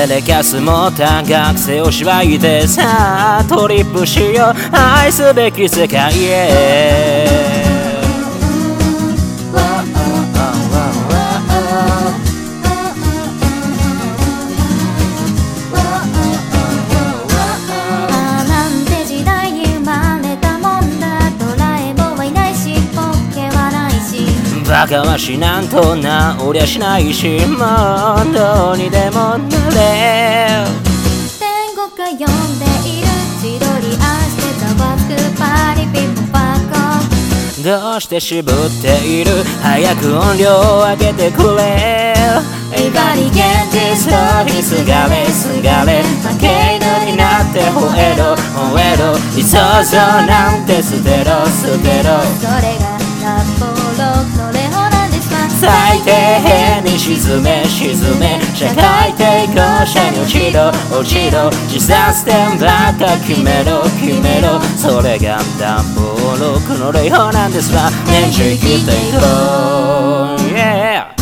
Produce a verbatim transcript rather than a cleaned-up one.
テレキャスもた学生をしばいてさあトリップしよう愛すべき世界へバカはしなんと治りゃしないしもうどうにでもなれ天国が呼んでいる千鳥あしてざわつくパリピポパコどうして渋っている早く音量を上げてくれ威張り現実逃避すがれすがれ負け犬になって吠えろ吠えろ理想像なんて捨てろ捨てろそれがラッポロそれほらですか最底辺に沈め沈め社会抵抗者に落ちろ落ちろ自殺点ばっか決めろ決めろそれが段ボールの霊法なんですわ年中生きていこう、yeah